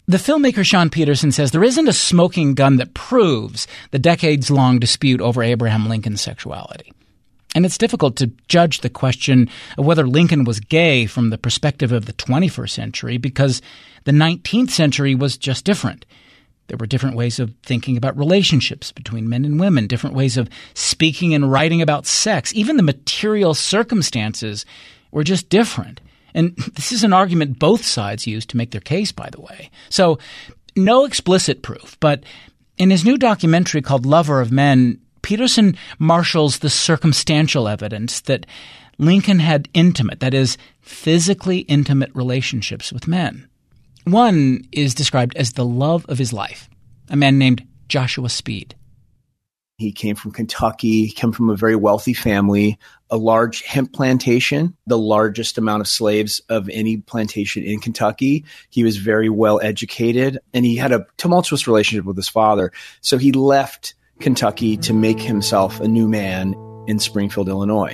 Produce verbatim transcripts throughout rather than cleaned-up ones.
The filmmaker Sean Peterson says there isn't a smoking gun that proves the decades-long dispute over Abraham Lincoln's sexuality. And it's difficult to judge the question of whether Lincoln was gay from the perspective of the twenty-first century because the nineteenth century was just different. There were different ways of thinking about relationships between men and women, different ways of speaking and writing about sex. Even the material circumstances were just different. And this is an argument both sides use to make their case, by the way. So no explicit proof, but in his new documentary called Lover of Men, Peterson marshals the circumstantial evidence that Lincoln had intimate, that is, physically intimate relationships with men. One is described as the love of his life, a man named Joshua Speed. He came from Kentucky, he came from a very wealthy family, a large hemp plantation, the largest amount of slaves of any plantation in Kentucky. He was very well educated, and he had a tumultuous relationship with his father. So he left Kentucky to make himself a new man in Springfield, Illinois,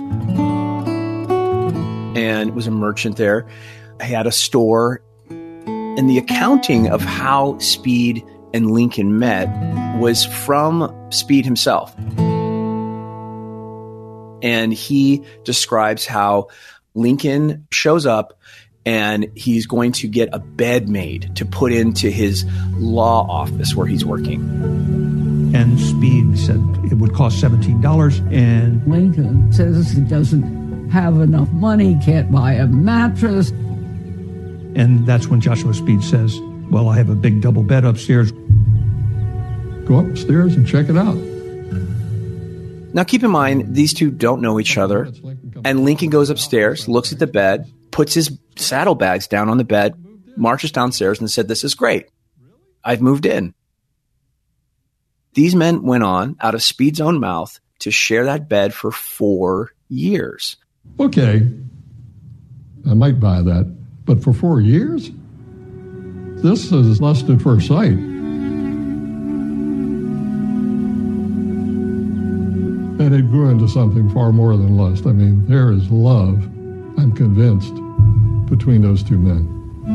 and was a merchant there. He had a store. And the accounting of how Speed and Lincoln met was from Speed himself. And he describes how Lincoln shows up and he's going to get a bed made to put into his law office where he's working. And Speed said it would cost seventeen dollars. And Lincoln says he doesn't have enough money, can't buy a mattress. And that's when Joshua Speed says, well, I have a big double bed upstairs. Go upstairs and check it out. Now, keep in mind, these two don't know each other. And Lincoln goes upstairs, looks at the bed, puts his saddlebags down on the bed, marches downstairs and said, this is great. I've moved in. These men went on, out of Speed's own mouth, to share that bed for four years. Okay, I might buy that. But for four years? This is lust at first sight. And it grew into something far more than lust. I mean, there is love, I'm convinced, between those two men.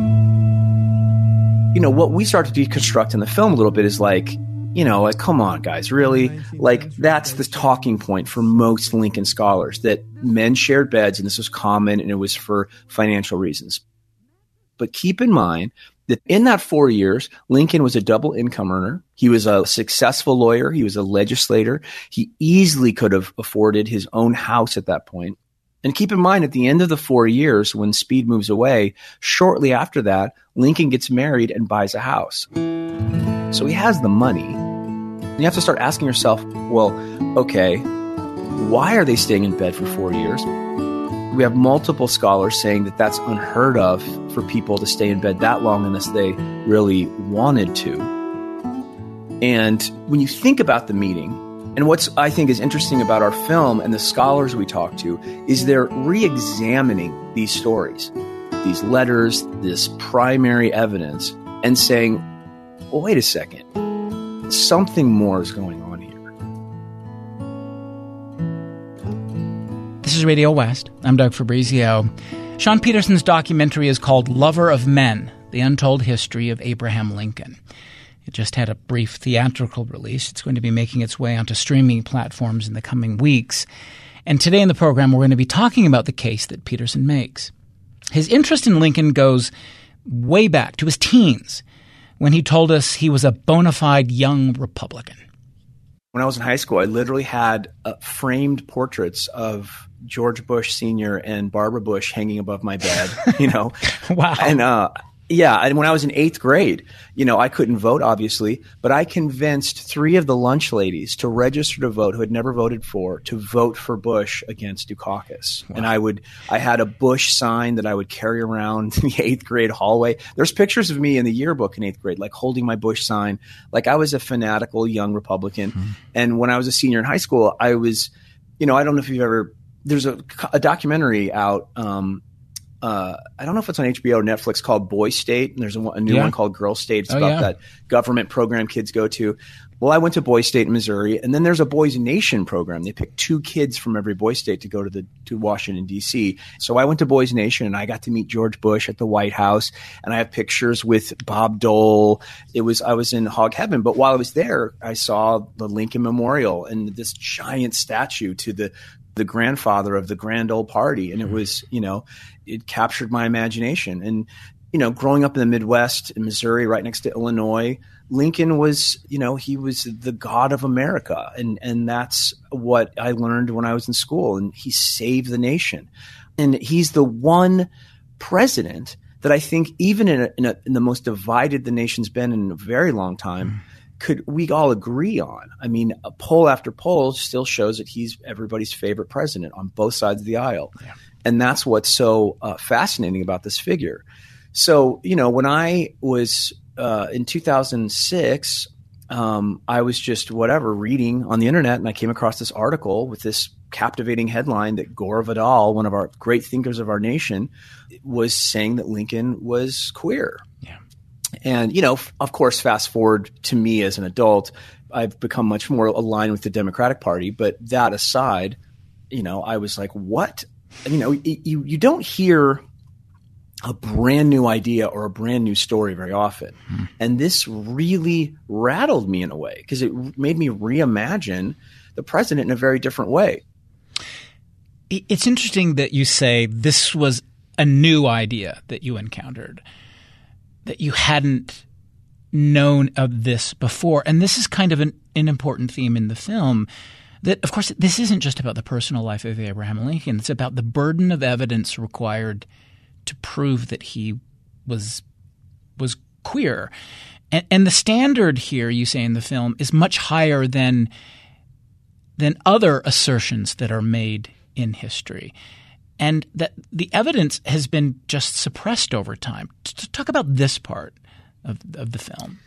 You know, what we start to deconstruct in the film a little bit is like, you know, like, come on, guys, really? Like, that's the talking point for most Lincoln scholars, that men shared beds and this was common and it was for financial reasons. But keep in mind that in that four years, Lincoln was a double income earner. He was a successful lawyer. He was a legislator. He easily could have afforded his own house at that point. And keep in mind, at the end of the four years, when Speed moves away, shortly after that, Lincoln gets married and buys a house. So he has the money. And you have to start asking yourself, well, okay, why are they staying in bed for four years? We have multiple scholars saying that that's unheard of for people to stay in bed that long unless they really wanted to. And when you think about the meeting, and what's I think is interesting about our film and the scholars we talk to is they're re-examining these stories, these letters, this primary evidence, and saying, well, wait a second, something more is going on here. This is Radio West. I'm Doug Fabrizio. Sean Peterson's documentary is called Lover of Men, The Untold History of Abraham Lincoln. It just had a brief theatrical release. It's going to be making its way onto streaming platforms in the coming weeks. And today in the program, we're going to be talking about the case that Peterson makes. His interest in Lincoln goes way back to his teens, when he told us he was a bona fide young Republican. When I was in high school, I literally had uh, framed portraits of George Bush Senior and Barbara Bush hanging above my bed, you know. Wow. And uh, yeah, and when I was in eighth grade, you know, I couldn't vote, obviously, but I convinced three of the lunch ladies to register to vote who had never voted for, to vote for Bush against Dukakis. Wow. And I would, I had a Bush sign that I would carry around in the eighth grade hallway. There's pictures of me in the yearbook in eighth grade, like holding my Bush sign. Like I was a fanatical young Republican. Mm-hmm. And when I was a senior in high school, I was, you know, I don't know if you've ever, there's a, a documentary out, um, Uh, I don't know if it's on H B O or Netflix called Boy State. And there's a, a new yeah. one called Girl State. It's oh, about yeah. that government program kids go to. Well, I went to Boys State in Missouri, and then there's a Boys Nation program. They pick two kids from every Boys State to go to the to Washington, D C. So I went to Boys Nation, and I got to meet George Bush at the White House, and I have pictures with Bob Dole. It was I was in hog heaven. But while I was there, I saw the Lincoln Memorial and this giant statue to the the grandfather of the Grand Old Party, and it was, you know, it captured my imagination. And you know, growing up in the Midwest, in Missouri, right next to Illinois, Lincoln was, you know, he was the God of America. And, and that's what I learned when I was in school. And he saved the nation. And he's the one president that I think even in, a, in, a, in the most divided the nation's been in a very long time, mm. could we all agree on. I mean, a poll after poll still shows that he's everybody's favorite president on both sides of the aisle. Yeah. And that's what's so uh, fascinating about this figure. So, you know, when I was uh, in two thousand six, um, I was just whatever reading on the internet, and I came across this article with this captivating headline that Gore Vidal, one of our great thinkers of our nation, was saying that Lincoln was queer. Yeah. And, you know, f- of course, fast forward to me as an adult, I've become much more aligned with the Democratic Party. But that aside, you know, I was like, what? And, you know, you, you don't hear a brand new idea or a brand new story very often. Hmm. And this really rattled me in a way because it made me reimagine the president in a very different way. It's interesting that you say this was a new idea that you encountered, that you hadn't known of this before. And this is kind of an, an important theme in the film. That, of course, this isn't just about the personal life of Abraham Lincoln. It's about the burden of evidence required to prove that he was was queer. And, and the standard here, you say in the film, is much higher than than other assertions that are made in history. And that the evidence has been just suppressed over time. To talk about this part of, of the film.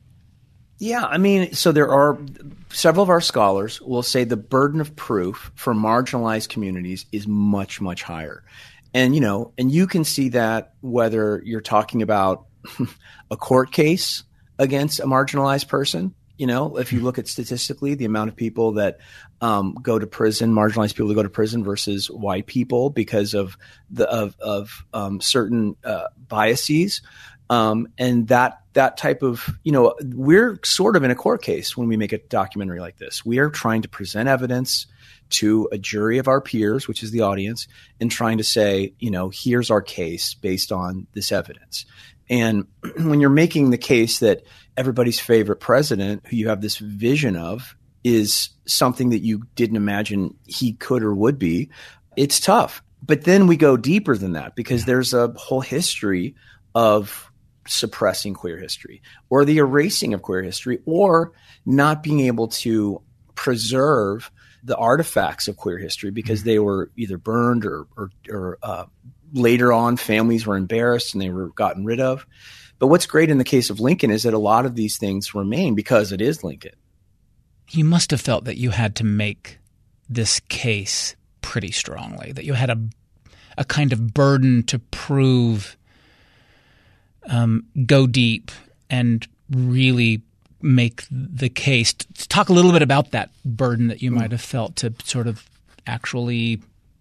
Yeah, I mean, so there are several of our scholars will say the burden of proof for marginalized communities is much, much higher. And, you know, and you can see that whether you're talking about a court case against a marginalized person. You know, if you look at statistically the amount of people that um, go to prison, marginalized people who go to prison versus white people because of the of of um, certain uh, biases, um, and that that type of, you know, we're sort of in a court case when we make a documentary like this. We are trying to present evidence to a jury of our peers, which is the audience, and trying to say, you know, here's our case based on this evidence. And when you're making the case that everybody's favorite president, who you have this vision of, is something that you didn't imagine he could or would be, it's tough. But then we go deeper than that because there's a whole history of suppressing queer history or the erasing of queer history or not being able to preserve the artifacts of queer history because they were either burned or, or, or uh, later on families were embarrassed and they were gotten rid of. But what's great in the case of Lincoln is that a lot of these things remain because it is Lincoln. You must have felt that you had to make this case pretty strongly, that you had a a kind of burden to prove, um, go deep and really make the case. Talk a little bit about that burden that you might have felt to sort of actually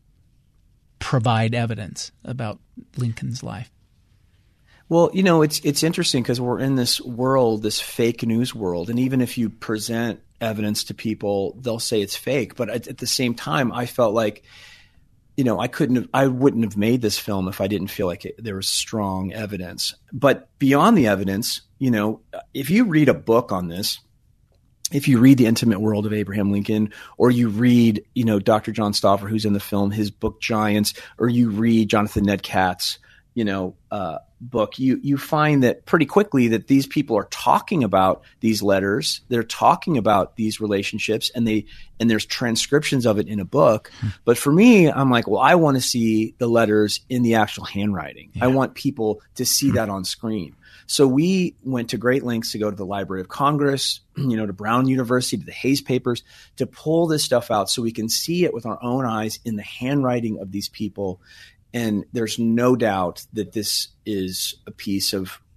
provide evidence about Lincoln's life. Well, you know, it's it's interesting because we're in this world, this fake news world, and even if you present evidence to people, they'll say it's fake. But at, at the same time, I felt like, you know, I couldn't have, I wouldn't have made this film if I didn't feel like it, there was strong evidence. But beyond the evidence, you know, if you read a book on this, if you read The Intimate World of Abraham Lincoln, or you read, you know, Doctor John Stauffer, who's in the film, his book Giants, or you read Jonathan Ned Katz's, you know, uh, book, you you find that pretty quickly that these people are talking about these letters, they're talking about these relationships, and they and there's transcriptions of it in a book. Hmm. But for me, I'm like, well, I want to see the letters in the actual handwriting. Yeah. I want people to see hmm. that on screen. So we went to great lengths to go to the Library of Congress, you know, to Brown University, to the Hayes Papers, to pull this stuff out so we can see it with our own eyes in the handwriting of these people. And there's no doubt that this is a piece of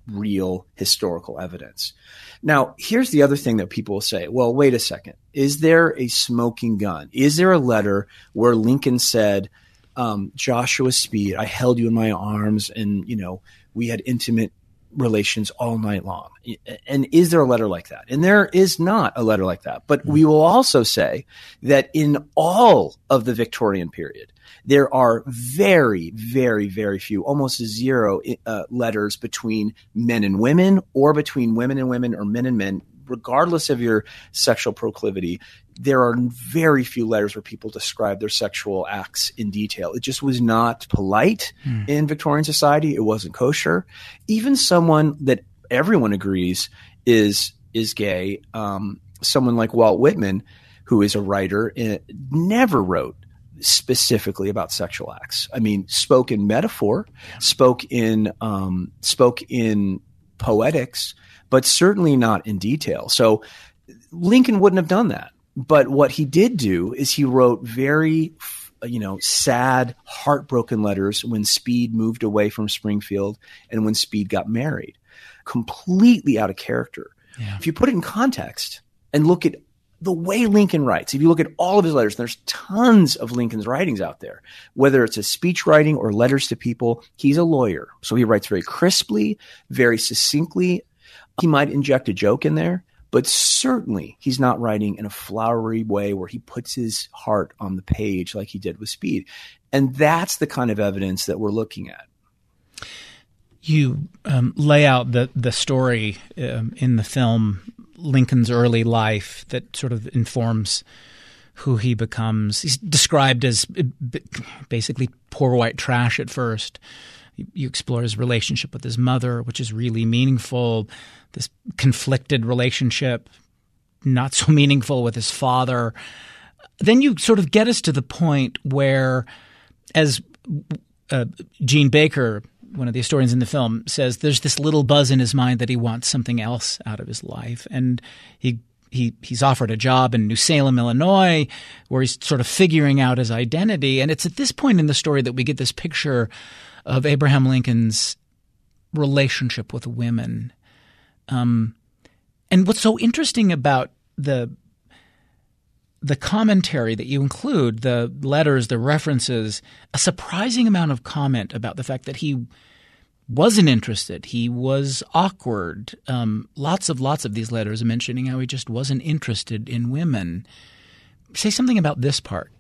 real historical evidence. Now, here's the other thing that people will say. Well, wait a second. Is there a smoking gun? Is there a letter where Lincoln said, um, Joshua Speed, I held you in my arms and, you know, we had intimate relations all night long? And is there a letter like that? And there is not a letter like that. But we will also say that in all of the Victorian period, there are very, very, very few, almost zero uh, letters between men and women, or between women and women, or men and men, regardless of your sexual proclivity. There are very few letters where people describe their sexual acts in detail. It just was not polite mm. in Victorian society. It wasn't kosher. Even someone that everyone agrees is is gay, um, someone like Walt Whitman, who is a writer, uh, never wrote specifically about sexual acts. I mean, spoke in metaphor, spoke in um, spoke in poetics, but certainly not in detail. So Lincoln wouldn't have done that. But what he did do is he wrote very, you know, sad, heartbroken letters when Speed moved away from Springfield and when Speed got married. Completely out of character. Yeah. If you put it in context and look at the way Lincoln writes, if you look at all of his letters, there's tons of Lincoln's writings out there, whether it's a speech writing or letters to people. He's a lawyer. So he writes very crisply, very succinctly. He might inject a joke in there, but certainly he's not writing in a flowery way where he puts his heart on the page like he did with Speed. And that's the kind of evidence that we're looking at. You um, lay out the, the story um, in the film, Lincoln's early life, that sort of informs who he becomes. He's described as basically poor white trash at first. You explore his relationship with his mother, which is really meaningful, this conflicted relationship, not so meaningful with his father. Then you sort of get us to the point where, as uh, Gene Baker, one of the historians in the film, says, there's this little buzz in his mind that he wants something else out of his life. And he he he's offered a job in New Salem, Illinois, where he's sort of figuring out his identity. And it's at this point in the story that we get this picture of Abraham Lincoln's relationship with women. Um, and what's so interesting about the the commentary that you include, the letters, the references, a surprising amount of comment about the fact that he wasn't interested. He was awkward. Um, lots of lots of these letters mentioning how he just wasn't interested in women. Say something about this part.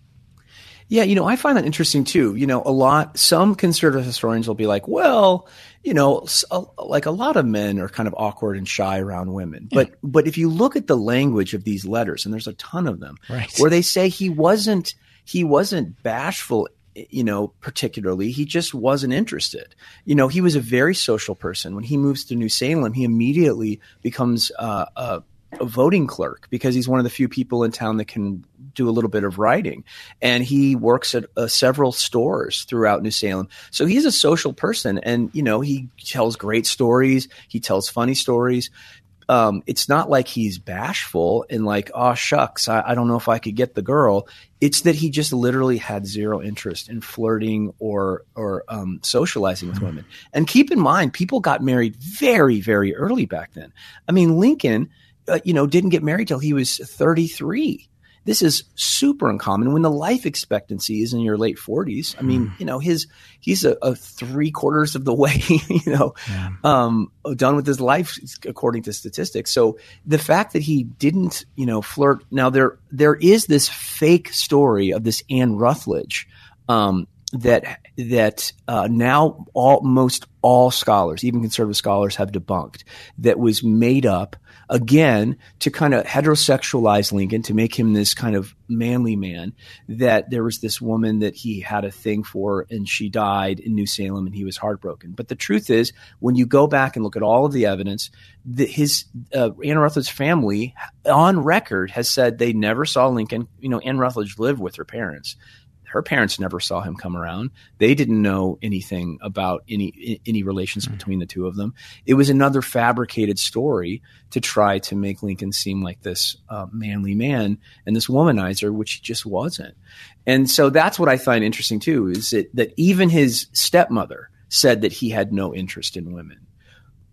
Yeah, you know, I find that interesting too. You know, a lot, some conservative historians will be like, well, you know, a, like a lot of men are kind of awkward and shy around women. But yeah. but if you look at the language of these letters, and there's a ton of them, right, where they say he wasn't he wasn't bashful, you know, particularly, he just wasn't interested. You know, he was a very social person. When he moves to New Salem, he immediately becomes uh, a a voting clerk because he's one of the few people in town that can do a little bit of writing. And he works at uh, several stores throughout New Salem. So he's a social person, and, you know, he tells great stories. He tells funny stories. Um, it's not like he's bashful and like, oh, shucks, I, I don't know if I could get the girl. It's that he just literally had zero interest in flirting or, or um, socializing with women. And keep in mind, people got married very, very early back then. I mean, Lincoln, Uh, you know, didn't get married till he was thirty-three. This is super uncommon. When the life expectancy is in your late forties, I mean, you know, his he's a, a three quarters of the way, you know, yeah. um, done with his life according to statistics. So the fact that he didn't, you know, flirt. Now there there is this fake story of this Anne Rutledge um, that that uh, now almost all scholars, even conservative scholars, have debunked, that was made up. Again, to kind of heterosexualize Lincoln, to make him this kind of manly man, that there was this woman that he had a thing for and she died in New Salem and he was heartbroken. But the truth is, when you go back and look at all of the evidence, that his uh, Anne Rutledge's family on record has said they never saw Lincoln. You know, Anne Rutledge lived with her parents. Her parents never saw him come around. They didn't know anything about any any relations mm-hmm. between the two of them. It was another fabricated story to try to make Lincoln seem like this uh, manly man and this womanizer, which he just wasn't. And so that's what I find interesting too, is that, that even his stepmother said that he had no interest in women.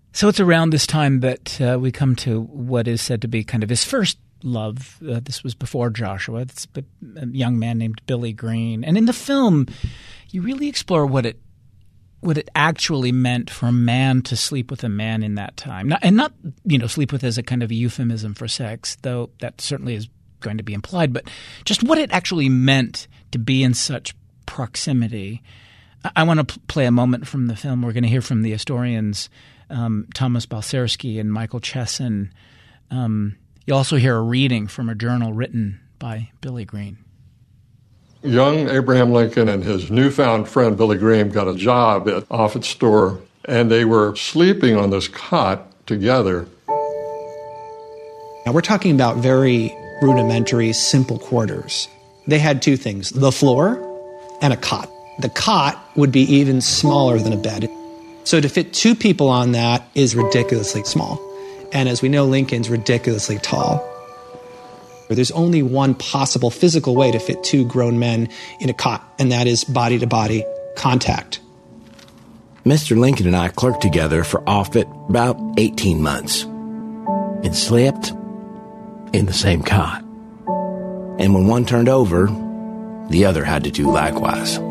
So it's around this time that uh, we come to what is said to be kind of his first love. Uh, this was before Joshua. It's a young man named Billy Green. And in the film, you really explore what it what it actually meant for a man to sleep with a man in that time. Not, and not, you know, sleep with as a kind of a euphemism for sex, though that certainly is going to be implied, but just what it actually meant to be in such proximity. I, I want to p- play a moment from the film. We're going to hear from the historians um, Thomas Balcerski and Michael Chesson. Um, you'll also hear a reading from a journal written by Billy Green. Young Abraham Lincoln and his newfound friend Billy Green got a job at Offutt's store, and they were sleeping on this cot together. Now we're talking about very rudimentary, simple quarters. They had two things, the floor and a cot. The cot would be even smaller than a bed. So to fit two people on that is ridiculously small. And as we know, Lincoln's ridiculously tall. There's only one possible physical way to fit two grown men in a cot, and that is body-to-body contact. Mister Lincoln and I clerked together for Offutt about eighteen months and slept in the same cot. And when one turned over, the other had to do likewise.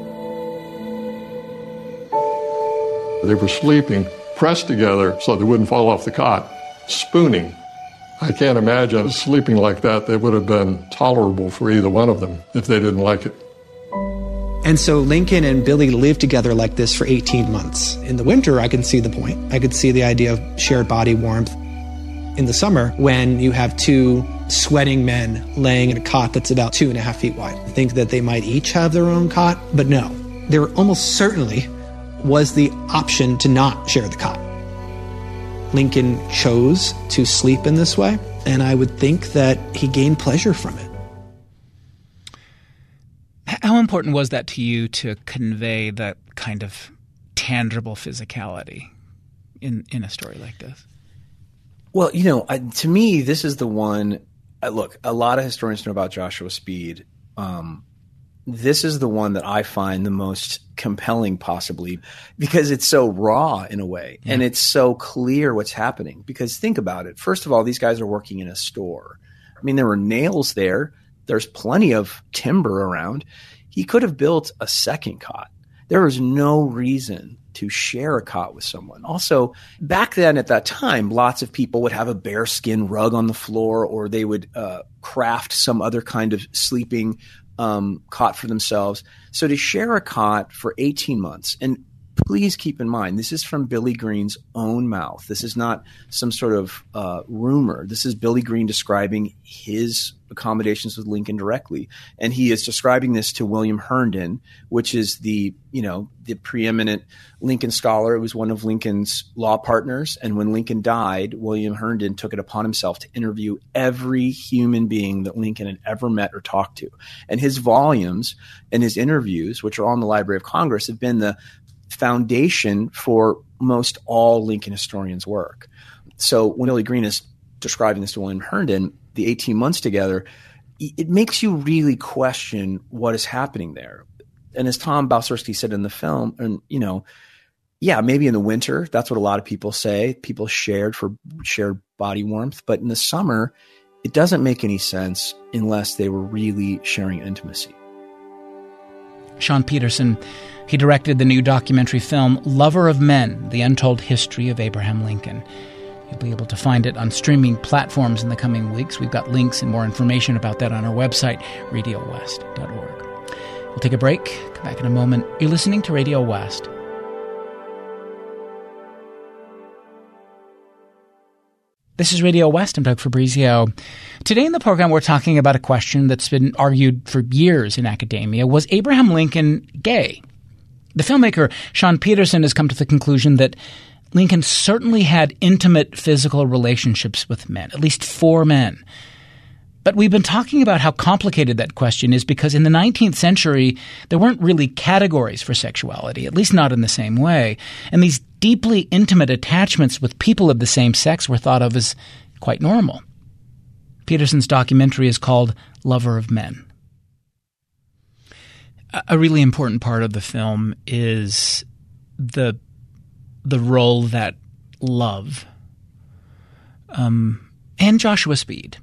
They were sleeping pressed together so they wouldn't fall off the cot, spooning. I can't imagine sleeping like that. They would have been tolerable for either one of them if they didn't like it. And so Lincoln and Billy lived together like this for eighteen months. In the winter, I can see the point. I could see the idea of shared body warmth. In the summer, when you have two sweating men laying in a cot that's about two and a half feet wide, I think that they might each have their own cot, but no. There almost certainly was the option to not share the cot. Lincoln chose to sleep in this way, and I would think that he gained pleasure from it. How important was that to you to convey that kind of tangible physicality in, in a story like this? Well, you know, I, to me, this is the one uh, – look, a lot of historians know about Joshua Speed. Um, this is the one that I find the most compelling possibly because it's so raw in a way, yeah. And it's so clear what's happening. Because think about it. First of all, these guys are working in a store. I mean, there were nails there. There's plenty of timber around. He could have built a second cot. There was no reason to share a cot with someone. Also, back then at that time, lots of people would have a bearskin rug on the floor, or they would uh, craft some other kind of sleeping um, cot for themselves. So to share a cot for eighteen months, and please keep in mind, this is from Billy Green's own mouth. This is not some sort of uh, rumor. This is Billy Green describing his accommodations with Lincoln directly. And he is describing this to William Herndon, which is the, you know, the preeminent Lincoln scholar. It was one of Lincoln's law partners. And when Lincoln died, William Herndon took it upon himself to interview every human being that Lincoln had ever met or talked to. And his volumes and his interviews, which are all in the Library of Congress, have been the foundation for most all Lincoln historians' work. So when Billy Green is describing this to William Herndon, the eighteen months together, it makes you really question what is happening there. And as Tom Balcerski said in the film, and you know, yeah, maybe in the winter, that's what a lot of people say. People shared for shared body warmth. But in the summer, it doesn't make any sense unless they were really sharing intimacy. Sean Peterson, he directed the new documentary film Lover of Men, The Untold History of Abraham Lincoln. You'll be able to find it on streaming platforms in the coming weeks. We've got links and more information about that on our website, radio west dot org. We'll take a break, come back in a moment. You're listening to Radio West. This is Radio West. I'm Doug Fabrizio. Today in the program, we're talking about a question that's been argued for years in academia. Was Abraham Lincoln gay? The filmmaker Sean Peterson has come to the conclusion that Lincoln certainly had intimate physical relationships with men, at least four men. But we've been talking about how complicated that question is because in the nineteenth century, there weren't really categories for sexuality, at least not in the same way. And these deeply intimate attachments with people of the same sex were thought of as quite normal. Peterson's documentary is called Lover of Men. A really important part of the film is the the role that Love um, and Joshua Speed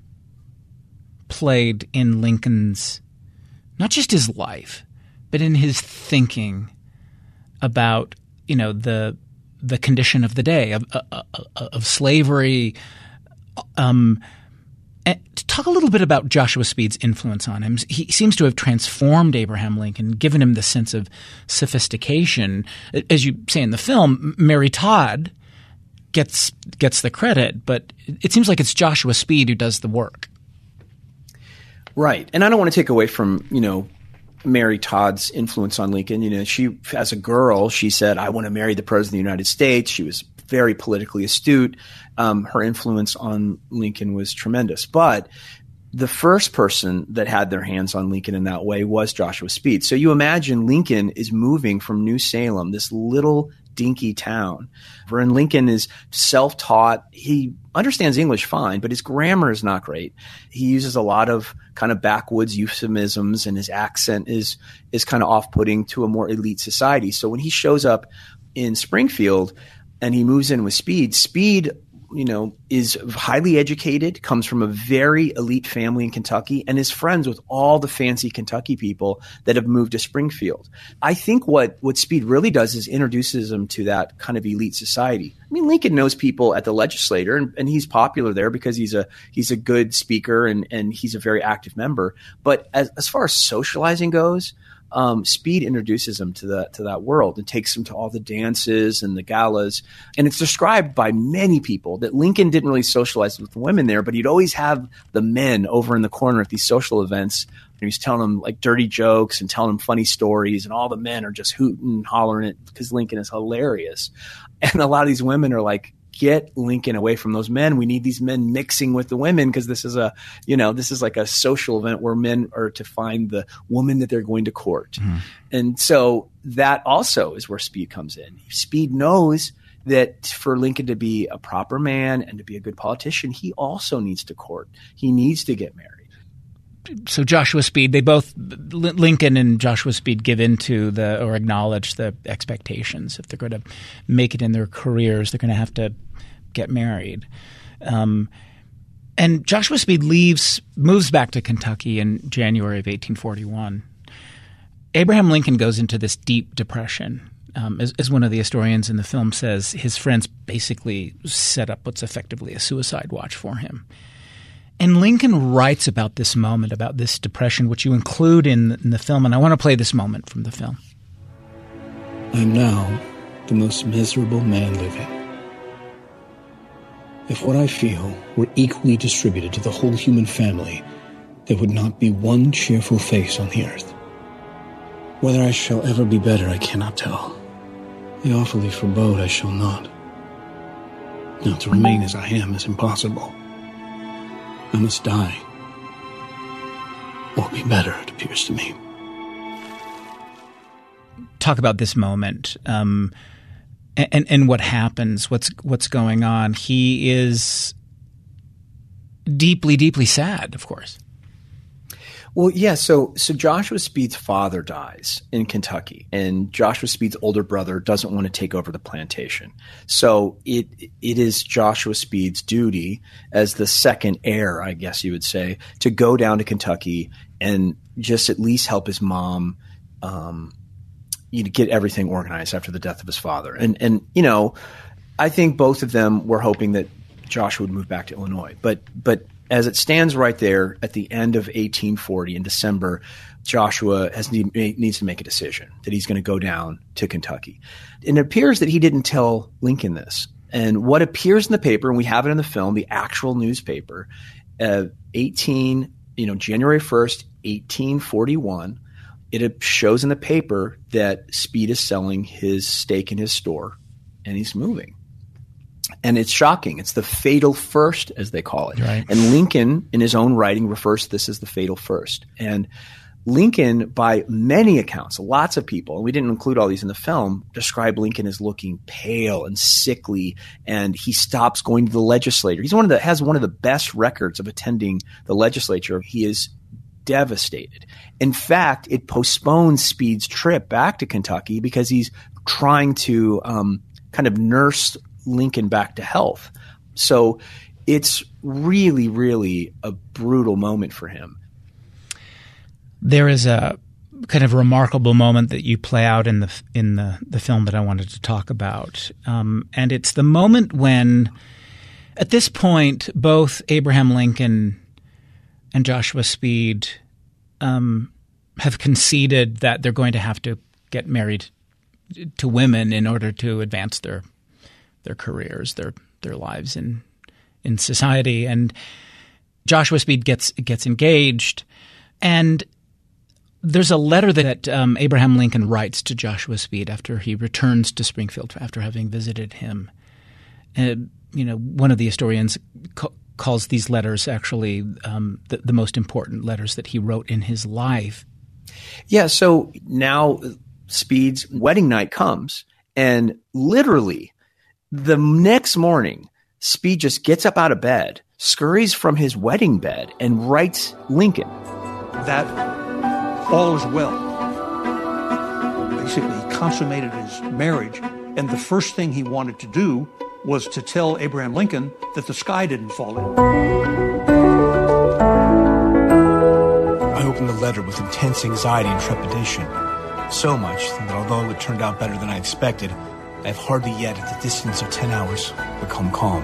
played in Lincoln's, not just his life, but in his thinking about, you know, the the condition of the day, of of, of slavery. Um, and to talk a little bit about Joshua Speed's influence on him. He seems to have transformed Abraham Lincoln, given him the sense of sophistication. As you say in the film, Mary Todd gets gets the credit, but it seems like it's Joshua Speed who does the work. Right. And I don't want to take away from, you know, Mary Todd's influence on Lincoln. You know, she, as a girl, she said, I want to marry the President of the United States. She was very politically astute. Um, her influence on Lincoln was tremendous. But the first person that had their hands on Lincoln in that way was Joshua Speed. So you imagine Lincoln is moving from New Salem, this little dinky town. And Lincoln is self-taught. He understands English fine, but his grammar is not great. He uses a lot of kind of backwoods euphemisms, and his accent is is kind of off-putting to a more elite society. So when he shows up in Springfield and he moves in with Speed, Speed, you know, is highly educated, comes from a very elite family in Kentucky, and is friends with all the fancy Kentucky people that have moved to Springfield. I think what, what Speed really does is introduces him to that kind of elite society. I mean, Lincoln knows people at the legislature, and, and he's popular there because he's a he's a good speaker and, and he's a very active member. But as, as far as socializing goes, Um, Speed introduces him to the to that world and takes him to all the dances and the galas. And it's described by many people that Lincoln didn't really socialize with the women there, but he'd always have the men over in the corner at these social events. And he's telling them like dirty jokes and telling them funny stories, and all the men are just hooting and hollering it because Lincoln is hilarious. And a lot of these women are like, get Lincoln away from those men. We need these men mixing with the women because this is a, you know, this is like a social event where men are to find the woman that they're going to court. Mm-hmm. And so that also is where Speed comes in. Speed knows that for Lincoln to be a proper man and to be a good politician, he also needs to court. He needs to get married. So Joshua Speed, they both, Lincoln and Joshua Speed, give into the or acknowledge the expectations. If they're going to make it in their careers, they're going to have to get married. Um, and Joshua Speed leaves, moves back to Kentucky in January of eighteen forty-one. Abraham Lincoln goes into this deep depression. Um, as, as one of the historians in the film says, his friends basically set up what's effectively a suicide watch for him. And Lincoln writes about this moment, about this depression, which you include in, in the film. And I want to play this moment from the film. I am now the most miserable man living. If what I feel were equally distributed to the whole human family, there would not be one cheerful face on the earth. Whether I shall ever be better, I cannot tell. The awfully forebode I shall not. Now, to remain as I am is impossible. I must die, or be better, it appears to me. Talk about this moment um, and, and what happens, what's what's going on. He is deeply, deeply sad, of course. Well, yeah. So, so Joshua Speed's father dies in Kentucky, and Joshua Speed's older brother doesn't want to take over the plantation. So it it is Joshua Speed's duty as the second heir, I guess you would say, to go down to Kentucky and just at least help his mom, um, you know, get everything organized after the death of his father. And and you know, I think both of them were hoping that Joshua would move back to Illinois, but but. As it stands right there at the end of eighteen forty in December, Joshua has need, needs to make a decision that he's going to go down to Kentucky. And it appears that he didn't tell Lincoln this. And what appears in the paper, and we have it in the film, the actual newspaper, uh, eighteen, you know, January first, eighteen forty-one, it shows in the paper that Speed is selling his stake in his store, and he's moving. And it's shocking. It's the fatal first, as they call it. Right. And Lincoln, in his own writing, refers to this as the fatal first. And Lincoln, by many accounts, lots of people, and we didn't include all these in the film, describe Lincoln as looking pale and sickly, and he stops going to the legislature. He's one of the has one of the best records of attending the legislature. He is devastated. In fact, it postpones Speed's trip back to Kentucky because he's trying to um, kind of nurse Lincoln back to health. So it's really, really a brutal moment for him. There is a kind of remarkable moment that you play out in the in the, the film that I wanted to talk about. Um, and it's the moment when, at this point, both Abraham Lincoln and Joshua Speed um, have conceded that they're going to have to get married to women in order to advance their their careers, their their lives in in society. And Joshua Speed gets gets engaged, and there's a letter that um, Abraham Lincoln writes to Joshua Speed after he returns to Springfield after having visited him. And, you know, one of the historians ca- calls these letters actually um, the, the most important letters that he wrote in his life. Yeah, so now Speed's wedding night comes, and literally the next morning, Speed just gets up out of bed, scurries from his wedding bed, and writes Lincoln. That all is well. Basically, he consummated his marriage, and the first thing he wanted to do was to tell Abraham Lincoln that the sky didn't fall in. I opened the letter with intense anxiety and trepidation. So much that although it turned out better than I expected, I have hardly yet, at the distance of ten hours, become calm.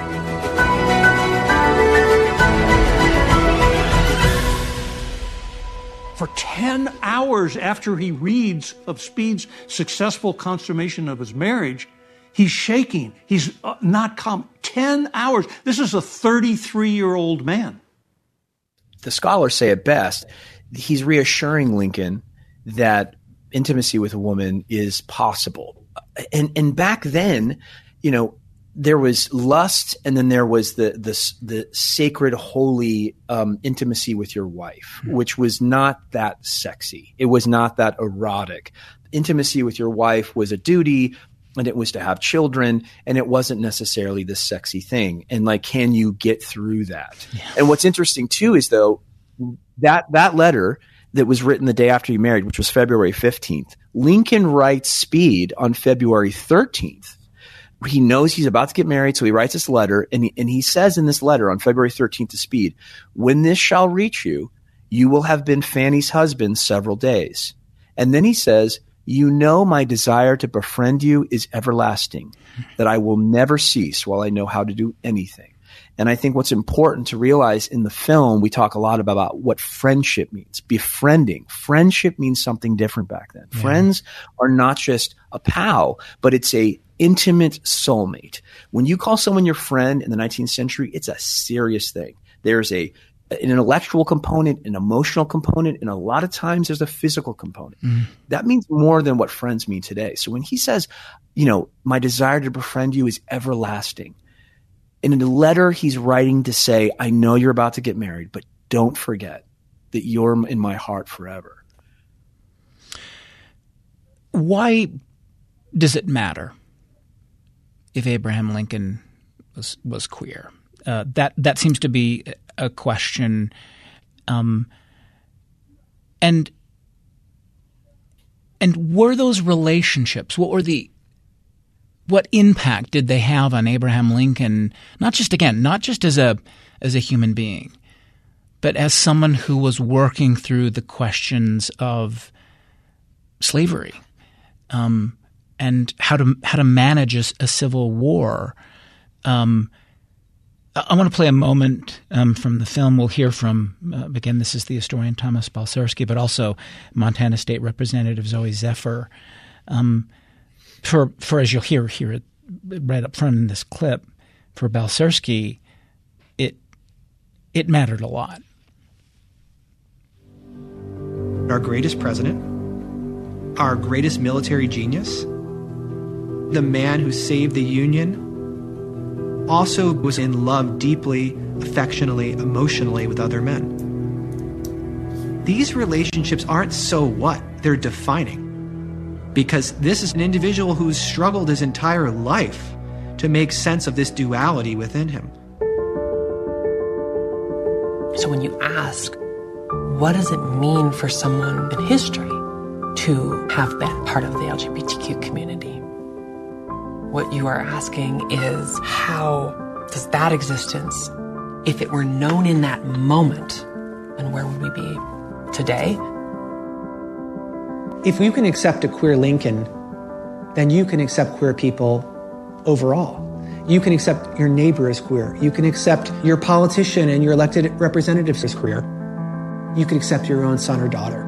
For ten hours after he reads of Speed's successful consummation of his marriage, he's shaking. He's uh, not calm. ten hours. This is a thirty-three-year-old man. The scholars say it best. He's reassuring Lincoln that intimacy with a woman is possible. And and back then, you know, there was lust, and then there was the the, the sacred, holy um, intimacy with your wife, which was not that sexy. It was not that erotic. Intimacy with your wife was a duty, and it was to have children, and it wasn't necessarily this sexy thing. And like, can you get through that? Yeah. And what's interesting too is though that that letter that was written the day after he married, which was February fifteenth, Lincoln writes Speed on February thirteenth. He knows he's about to get married, so he writes this letter, and he, and he says in this letter on February thirteenth to Speed, "When this shall reach you, you will have been Fanny's husband several days." And then he says, "You know my desire to befriend you is everlasting, that I will never cease while I know how to do anything." And I think what's important to realize in the film, we talk a lot about, about what friendship means. Befriending. Friendship means something different back then. Yeah. Friends are not just a pal, but it's a intimate soulmate. When you call someone your friend in the nineteenth century, it's a serious thing. There's a an intellectual component, an emotional component, and a lot of times there's a physical component. Mm. That means more than what friends mean today. So when he says, you know, my desire to befriend you is everlasting, in a letter he's writing to say, I know you're about to get married, but don't forget that you're in my heart forever. Why does it matter if Abraham Lincoln was was queer? Uh, that that seems to be a question, um, and and were those relationships? What were the what impact did they have on Abraham Lincoln? Not just again, not just as a as a human being, but as someone who was working through the questions of slavery. Um, and how to how to manage a, a civil war. Um, I, I want to play a moment um, from the film. We'll hear from uh, again. This is the historian Thomas Balcerski, but also Montana State Representative Zoe Zephyr. Um, for for as you'll hear here it, right up front in this clip, for Balcerski, it it mattered a lot. Our greatest president, our greatest military genius, the man who saved the Union, also was in love deeply, affectionately, emotionally with other men. These relationships aren't so what, they're defining. Because this is an individual who's struggled his entire life to make sense of this duality within him. So when you ask, what does it mean for someone in history to have been part of the L G B T Q community? What you are asking is, how does that existence, if it were known in that moment, and where would we be today? If you can accept a queer Lincoln, then you can accept queer people overall. You can accept your neighbor as queer. You can accept your politician and your elected representatives as queer. You can accept your own son or daughter.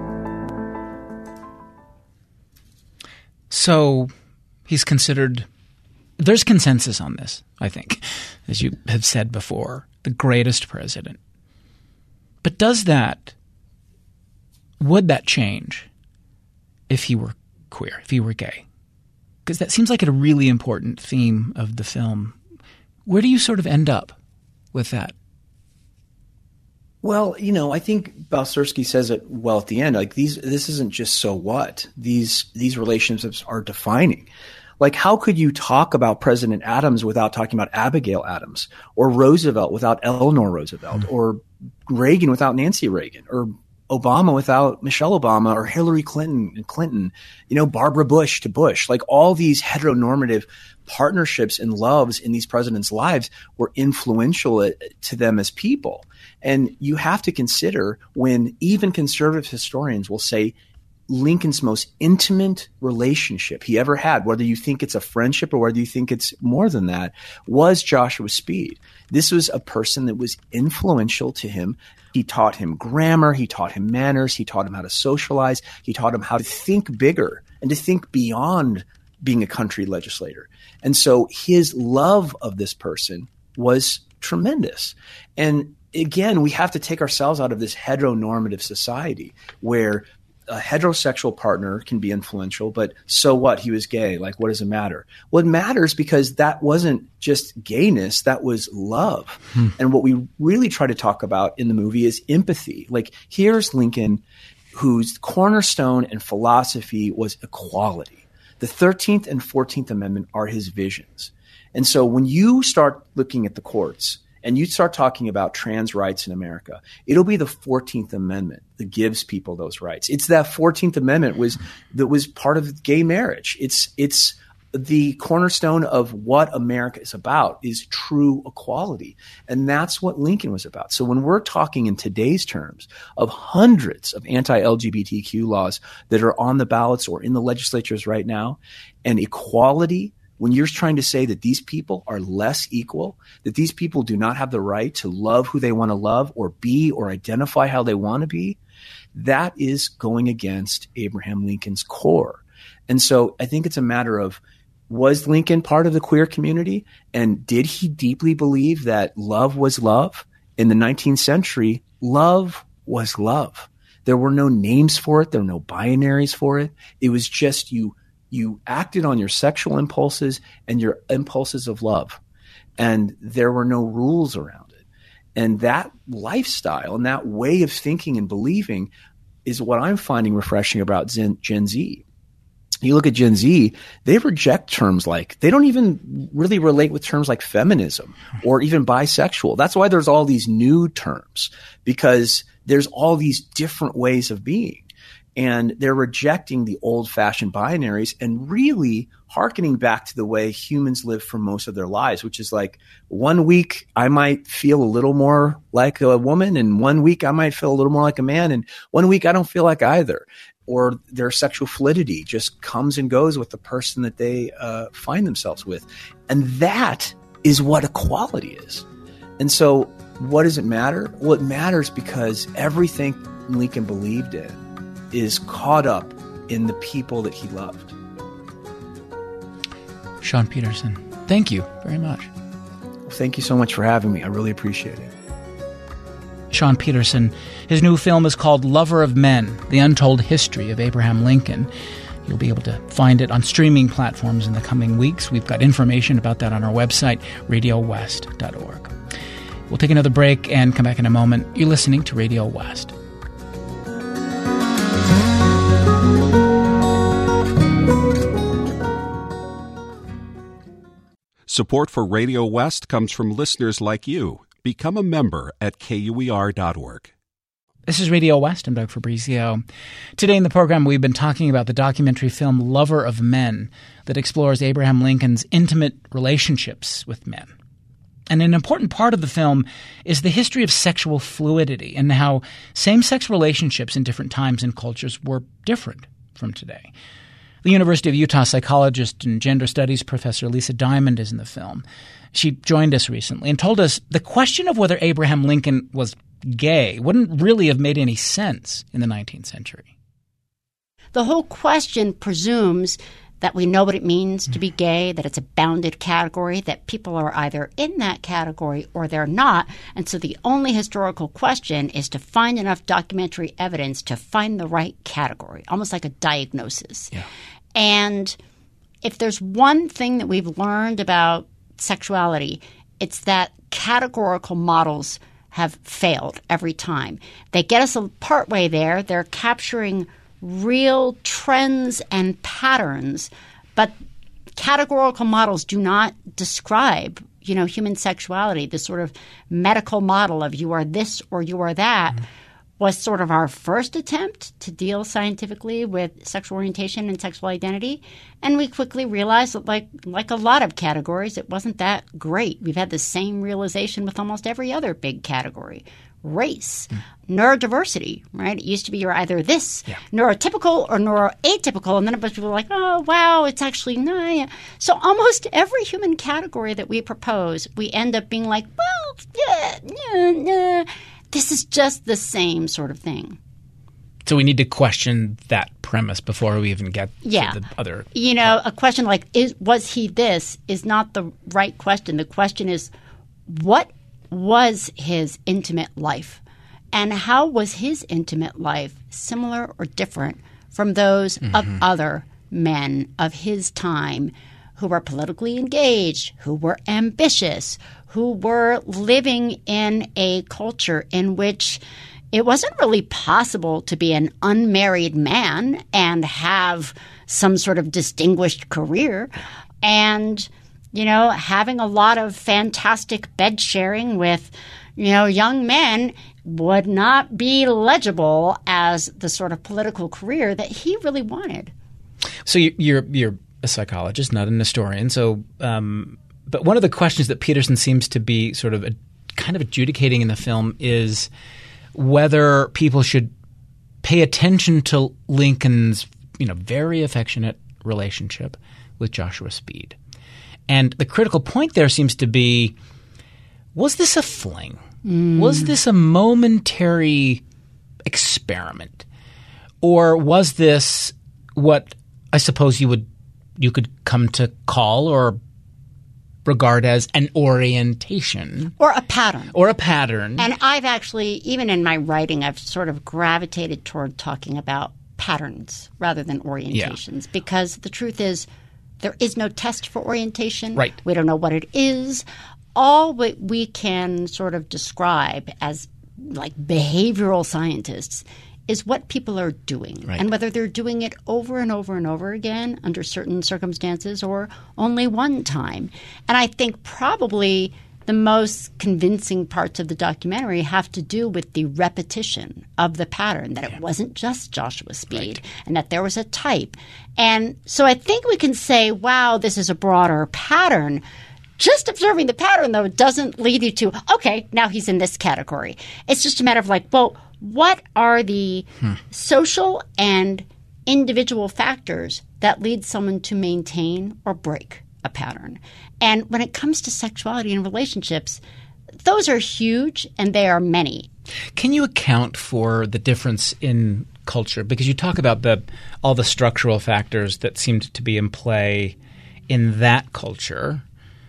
So he's considered, there's consensus on this, I think, as you have said before, the greatest president. But does that, would that change if he were queer, if he were gay? Because that seems like a really important theme of the film. Where do you sort of end up with that? Well, you know, I think Balcerski says it well at the end. Like these, this isn't just so what. These these relationships are defining. Like, how could you talk about President Adams without talking about Abigail Adams, or Roosevelt without Eleanor Roosevelt, mm. or Reagan without Nancy Reagan, or Obama without Michelle Obama, or Hillary Clinton and Clinton, you know, Barbara Bush to Bush? Like, all these heteronormative partnerships and loves in these presidents' lives were influential to them as people. And you have to consider, when even conservative historians will say Lincoln's most intimate relationship he ever had, whether you think it's a friendship or whether you think it's more than that, was Joshua Speed. This was a person that was influential to him. He taught him grammar. He taught him manners. He taught him how to socialize. He taught him how to think bigger and to think beyond being a country legislator. And so his love of this person was tremendous. And again, we have to take ourselves out of this heteronormative society where a heterosexual partner can be influential, but so what? He was gay. Like, what does it matter? Well, it matters because that wasn't just gayness. That was love. Hmm. And what we really try to talk about in the movie is empathy. Like, here's Lincoln, whose cornerstone and philosophy was equality. The thirteenth and fourteenth Amendment are his visions. And so when you start looking at the courts and you start talking about trans rights in America, it'll be the fourteenth Amendment that gives people those rights. It's that fourteenth Amendment was that was part of gay marriage. It's it's the cornerstone of what America is about, is true equality. And that's what Lincoln was about. So when we're talking in today's terms of hundreds of anti-L G B T Q laws that are on the ballots or in the legislatures right now, and equality, when you're trying to say that these people are less equal, that these people do not have the right to love who they want to love or be or identify how they want to be, that is going against Abraham Lincoln's core. And so I think it's a matter of, was Lincoln part of the queer community? And did he deeply believe that love was love? In the nineteenth century, love was love. There were no names for it. There were no binaries for it. It was just you You acted on your sexual impulses and your impulses of love. And there were no rules around it. And that lifestyle and that way of thinking and believing is what I'm finding refreshing about Gen, Gen Z. You look at Gen Z, they reject terms like, they don't even really relate with terms like feminism or even bisexual. That's why there's all these new terms, because there's all these different ways of being. And they're rejecting the old-fashioned binaries and really hearkening back to the way humans live for most of their lives, which is like, one week I might feel a little more like a woman, and one week I might feel a little more like a man, and one week I don't feel like either. Or their sexual fluidity just comes and goes with the person that they uh, find themselves with. And that is what equality is. And so what does it matter? Well, it matters because everything Lincoln believed in is caught up in the people that he loved. Sean Peterson, thank you very much. Thank you so much for having me. I really appreciate it. Sean Peterson, his new film is called Lover of Men, The Untold History of Abraham Lincoln. You'll be able to find it on streaming platforms in the coming weeks. We've got information about that on our website, radio west dot org. We'll take another break and come back in a moment. You're listening to Radio West. Support for Radio West comes from listeners like you. Become a member at K U E R dot org. This is Radio West. I'm Doug Fabrizio. Today in the program, we've been talking about the documentary film Lover of Men that explores Abraham Lincoln's intimate relationships with men. And an important part of the film is the history of sexual fluidity and how same-sex relationships in different times and cultures were different from today. The University of Utah psychologist and gender studies professor Lisa Diamond is in the film. She joined us recently and told us the question of whether Abraham Lincoln was gay wouldn't really have made any sense in the nineteenth century. The whole question presumes that we know what it means to be gay, that it's a bounded category, that people are either in that category or they're not. And so the only historical question is to find enough documentary evidence to find the right category, almost like a diagnosis. Yeah. And if there's one thing that we've learned about sexuality, it's that categorical models have failed every time. They get us a partway there. They're capturing real trends and patterns, but categorical models do not describe, you know, human sexuality. The sort of medical model of you are this or you are that mm-hmm. was sort of our first attempt to deal scientifically with sexual orientation and sexual identity. And we quickly realized that like like a lot of categories, it wasn't that great. We've had the same realization with almost every other big category. Race, mm. neurodiversity, right? It used to be you're either this, yeah. neurotypical or neuroatypical, and then a bunch of people are like, oh, wow, it's actually not. So almost every human category that we propose, we end up being like, well, yeah, yeah, yeah. This is just the same sort of thing. So we need to question that premise before we even get yeah. to the other. You know, a question like, is, was he this, is not the right question. The question is, what was his intimate life? And how was his intimate life similar or different from those mm-hmm. of other men of his time who were politically engaged, who were ambitious, who were living in a culture in which it wasn't really possible to be an unmarried man and have some sort of distinguished career. And you know, having a lot of fantastic bed sharing with, you know, young men would not be legible as the sort of political career that he really wanted. So you're you're a psychologist, not an historian. So, um, but one of the questions that Peterson seems to be sort of a, kind of adjudicating in the film is whether people should pay attention to Lincoln's, you know, very affectionate relationship with Joshua Speed. And the critical point there seems to be, was this a fling? Mm. Was this a momentary experiment? Or was this what I suppose you would you could come to call or regard as an orientation? Or a pattern. Or a pattern. And I've actually, even in my writing, I've sort of gravitated toward talking about patterns rather than orientations. Yeah. Because the truth is, there is no test for orientation. Right. We don't know what it is. All what we can sort of describe as like behavioral scientists is what people are doing. Right. And whether they're doing it over and over and over again under certain circumstances or only one time. And I think probably the most convincing parts of the documentary have to do with the repetition of the pattern, that yeah. it wasn't just Joshua Speed right. and that there was a type. And so I think we can say, wow, this is a broader pattern. Just observing the pattern, though, doesn't lead you to, okay, now he's in this category. It's just a matter of like, well, what are the hmm. social and individual factors that lead someone to maintain or break a pattern? And when it comes to sexuality and relationships, those are huge and they are many. Can you account for the difference in culture? Because you talk about the all the structural factors that seemed to be in play in that culture,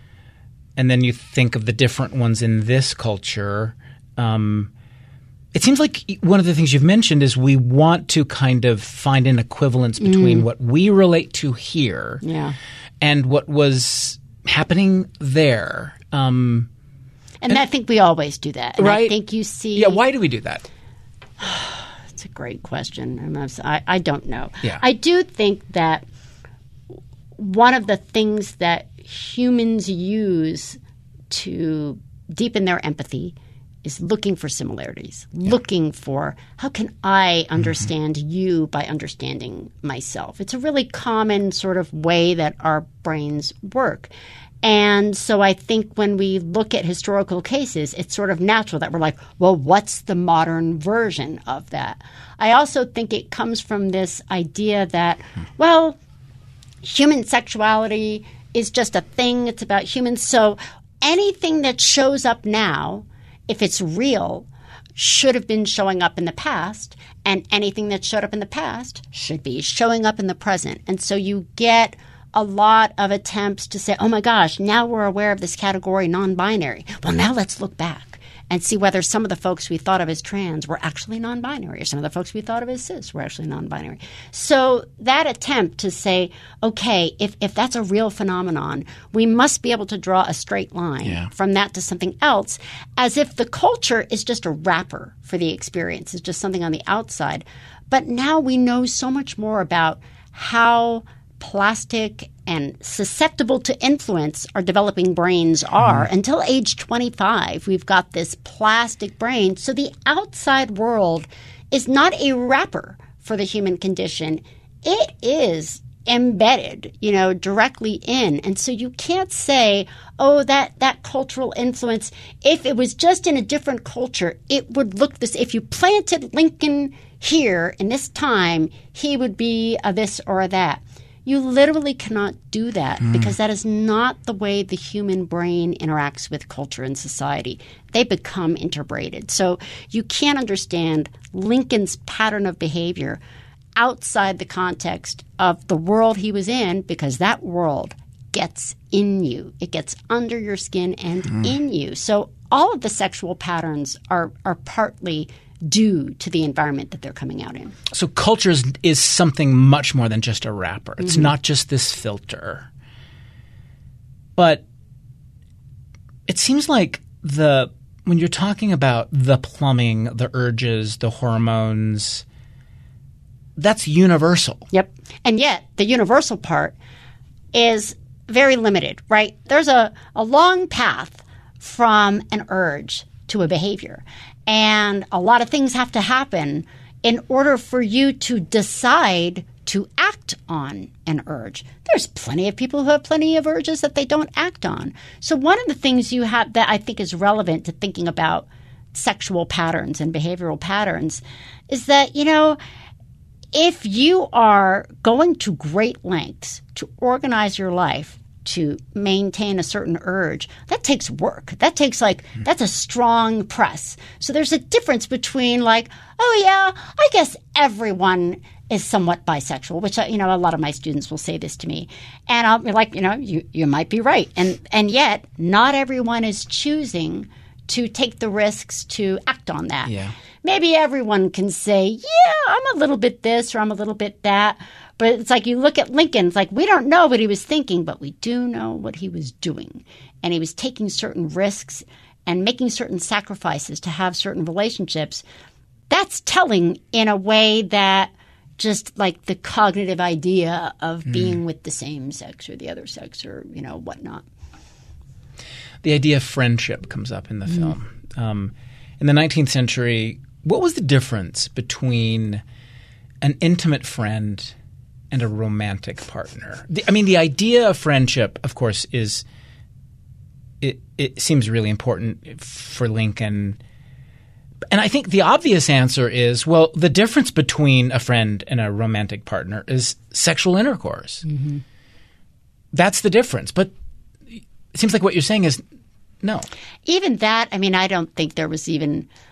and then you think of the different ones in this culture. Um, it seems like one of the things you've mentioned is we want to kind of find an equivalence between mm. what we relate to here yeah. and what was happening there. Um, and, and I think we always do that. And right? I think you see – Yeah, why do we do that? It's a great question. I, I don't know. Yeah. I do think that one of the things that humans use to deepen their empathy is looking for similarities, yeah. looking for how can I understand mm-hmm. you by understanding myself. It's a really common sort of way that our brains work. And so I think when we look at historical cases, it's sort of natural that we're like, well, what's the modern version of that? I also think it comes from this idea that, well, human sexuality is just a thing. It's about humans. So anything that shows up now, if it's real, should have been showing up in the past, and anything that showed up in the past should be showing up in the present. And so you get a lot of attempts to say, oh my gosh, now we're aware of this category non-binary. Well, now let's look back and see whether some of the folks we thought of as trans were actually non-binary, or some of the folks we thought of as cis were actually non-binary. So that attempt to say, okay, if, if that's a real phenomenon, we must be able to draw a straight line yeah. from that to something else, as if the culture is just a wrapper for the experience, it's just something on the outside. But now we know so much more about how plastic and susceptible to influence our developing brains are. Mm. Until age twenty-five, we've got this plastic brain. So the outside world is not a wrapper for the human condition. It is embedded, you know, directly in. And so you can't say, oh, that, that cultural influence, if it was just in a different culture, it would look this. If you planted Lincoln here in this time, he would be a this or a that. You literally cannot do that mm. because that is not the way the human brain interacts with culture and society. They become interbraided. So you can't understand Lincoln's pattern of behavior outside the context of the world he was in, because that world gets in you. It gets under your skin and mm. in you. So all of the sexual patterns are, are partly due to the environment that they're coming out in. So culture is, is something much more than just a wrapper. It's mm-hmm. not just this filter. But it seems like the when you're talking about the plumbing, the urges, the hormones, that's universal. Yep. And yet the universal part is very limited, right? There's a, a long path from an urge to a behavior. And a lot of things have to happen in order for you to decide to act on an urge. There's plenty of people who have plenty of urges that they don't act on. So one of the things you have that I think is relevant to thinking about sexual patterns and behavioral patterns is that, you know, if you are going to great lengths to organize your life to maintain a certain urge, that takes work. That takes like, that's a strong press. So there's a difference between like, oh yeah, I guess everyone is somewhat bisexual, which, you know, a lot of my students will say this to me. And I'll be like, you know, you, you might be right. And, and yet not everyone is choosing to take the risks to act on that. Yeah. Maybe everyone can say, yeah, I'm a little bit this or I'm a little bit that. But it's like you look at Lincoln, it's like we don't know what he was thinking, but we do know what he was doing. And he was taking certain risks and making certain sacrifices to have certain relationships. That's telling in a way that just like the cognitive idea of mm. being with the same sex or the other sex or, you know, whatnot. The idea of friendship comes up in the mm. film. Um, in the nineteenth century, what was the difference between an intimate friend and a romantic partner? The, I mean, the idea of friendship, of course, is it, it seems really important for Lincoln. And I think the obvious answer is, well, the difference between a friend and a romantic partner is sexual intercourse. Mm-hmm. That's the difference. But it seems like what you're saying is no. Even that, I mean, I don't think there was even –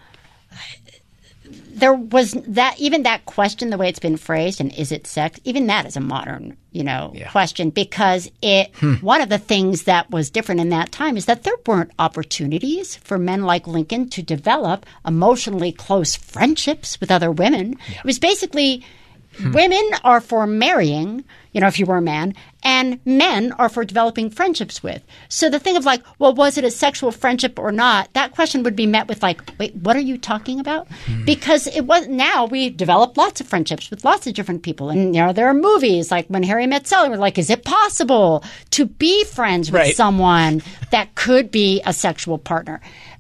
there was that – even that question, the way it's been phrased, and is it sex, even that is a modern, you know, yeah. question because it hmm. – one of the things that was different in that time is that there weren't opportunities for men like Lincoln to develop emotionally close friendships with other women. Yeah. It was basically hmm. women are for marrying – you know, if you were a man, and men are for developing friendships with. So the thing of like, well, was it a sexual friendship or not? That question would be met with like, wait, what are you talking about? Mm. Because it was now we develop lots of friendships with lots of different people. And, you know, there are movies like When Harry Met Sally. We're like, is it possible to be friends with right. someone that could be a sexual partner?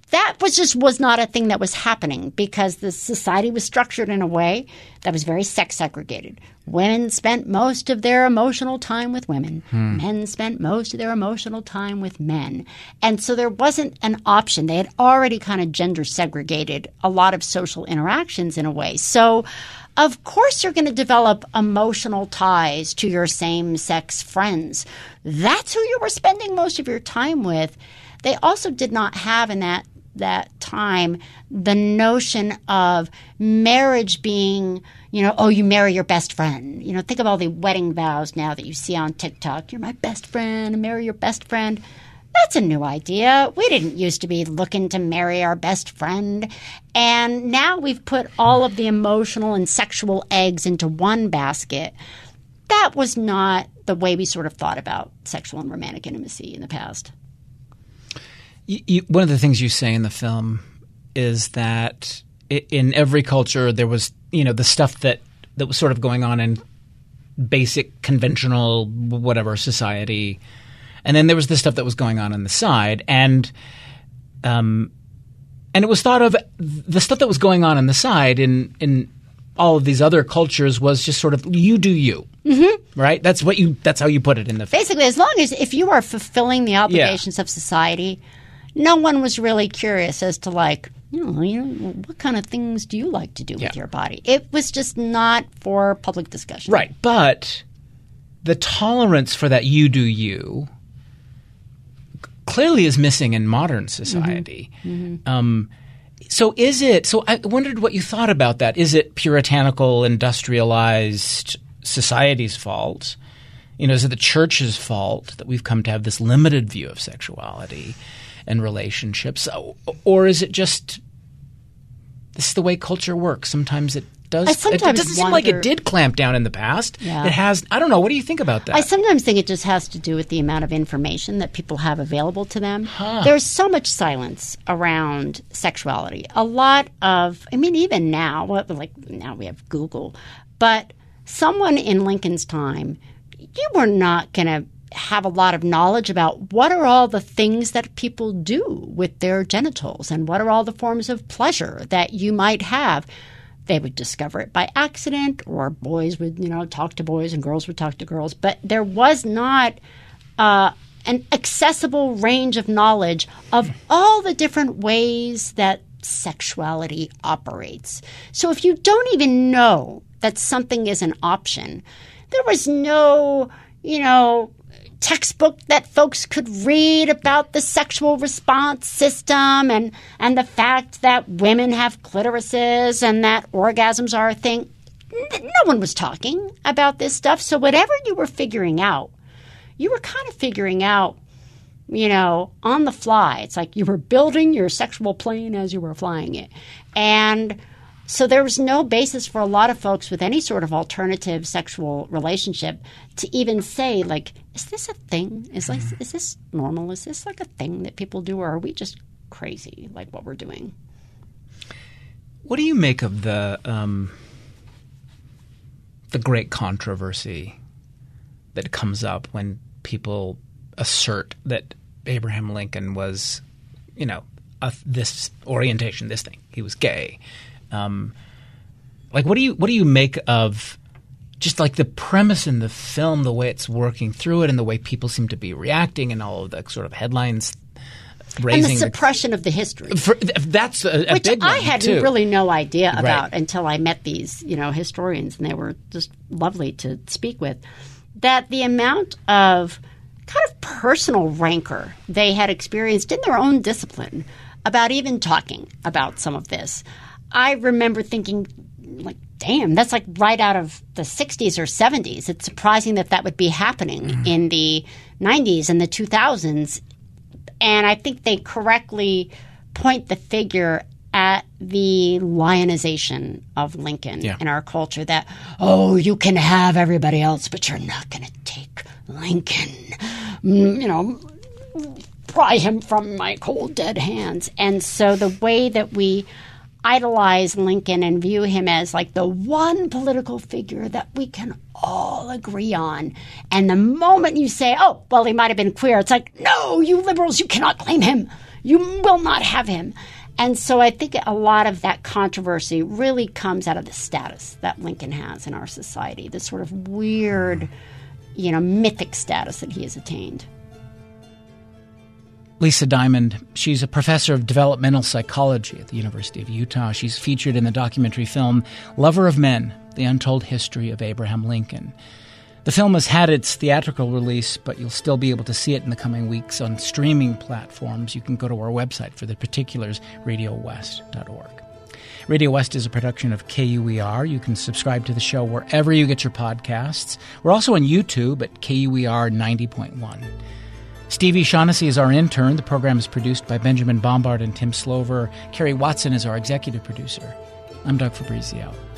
that was just was not a thing that was happening because the society was structured in a way that was very sex segregated. Women spent most of their emotional time with women. Hmm. Men spent most of their emotional time with men. And so there wasn't an option. They had already kind of gender segregated a lot of social interactions in a way. So of course you're going to develop emotional ties to your same-sex friends. That's who you were spending most of your time with. They also did not have in that that time the notion of marriage being, you know, oh, you marry your best friend. You know, think of all the wedding vows now that you see on TikTok. You're my best friend, marry your best friend. That's a new idea. We didn't used to be looking to marry our best friend. And now we've put all of the emotional and sexual eggs into one basket. That was not the way we sort of thought about sexual and romantic intimacy in the past. You, you, one of the things you say in the film is that in every culture there was, you know, the stuff that, that was sort of going on in basic conventional whatever society, and then there was the stuff that was going on on the side, and um, and it was thought of the stuff that was going on on the side in in all of these other cultures was just sort of you do you, mm-hmm. right? That's what you. That's how you put it in the film. Basically, as long as if you are fulfilling the obligations yeah. of society. No one was really curious as to like, you know, you know, what kind of things do you like to do yeah. with your body? It was just not for public discussion. Right. But the tolerance for that you do you clearly is missing in modern society. Mm-hmm. Mm-hmm. Um, so is it – so I wondered what you thought about that. Is it puritanical, industrialized society's fault? You know, is it the church's fault that we've come to have this limited view of sexuality and relationships, or is it just this is the way culture works? Sometimes it does. I sometimes it, it doesn't wonder, seem like it did clamp down in the past. Yeah. It has. I don't know. What do you think about that? I sometimes think it just has to do with the amount of information that people have available to them. Huh. There's so much silence around sexuality. A lot of, I mean, even now, like now we have Google, but someone in Lincoln's time, you were not going to have a lot of knowledge about what are all the things that people do with their genitals and what are all the forms of pleasure that you might have. They would discover it by accident, or boys would, you know, talk to boys and girls would talk to girls. But there was not uh, an accessible range of knowledge of all the different ways that sexuality operates. So if you don't even know that something is an option, there was no, you know, textbook that folks could read about the sexual response system and, and the fact that women have clitorises and that orgasms are a thing. No one was talking about this stuff. So whatever you were figuring out, you were kind of figuring out, you know, on the fly. It's like you were building your sexual plane as you were flying it. And so there was no basis for a lot of folks with any sort of alternative sexual relationship to even say, like, is this a thing? Is like, is this normal? Is this like a thing that people do, or are we just crazy, like what we're doing? What do you make of the um, the great controversy that comes up when people assert that Abraham Lincoln was, you know, a, this orientation, this thing, he was gay? Um, like, what do you what do you make of just like the premise in the film, the way it's working through it, and the way people seem to be reacting, and all of the sort of headlines raising and the suppression the, of the history. For, that's a, a which big one I had too. really no idea about right. until I met these, you know, historians, and they were just lovely to speak with. That the amount of kind of personal rancor they had experienced in their own discipline about even talking about some of this. I remember thinking, like, damn, that's like right out of the sixties or seventies. It's surprising that that would be happening mm. in the nineties and the two thousands. And I think they correctly point the figure at the lionization of Lincoln yeah. in our culture, that, oh, you can have everybody else, but you're not going to take Lincoln. You know, pry him from my cold, dead hands. And so the way that we idolize Lincoln and view him as like the one political figure that we can all agree on. And the moment you say, oh, well, he might have been queer, it's like, no, you liberals, you cannot claim him. You will not have him. And so I think a lot of that controversy really comes out of the status that Lincoln has in our society, this sort of weird, you know, mythic status that he has attained. Lisa Diamond, she's a professor of developmental psychology at the University of Utah. She's featured in the documentary film Lover of Men, The Untold History of Abraham Lincoln. The film has had its theatrical release, but you'll still be able to see it in the coming weeks on streaming platforms. You can go to our website for the particulars, radio west dot org. Radio West is a production of K U E R. You can subscribe to the show wherever you get your podcasts. We're also on YouTube at K U E R ninety point one. Stevie Shaughnessy is our intern. The program is produced by Benjamin Bombard and Tim Slover. Kerry Watson is our executive producer. I'm Doug Fabrizio.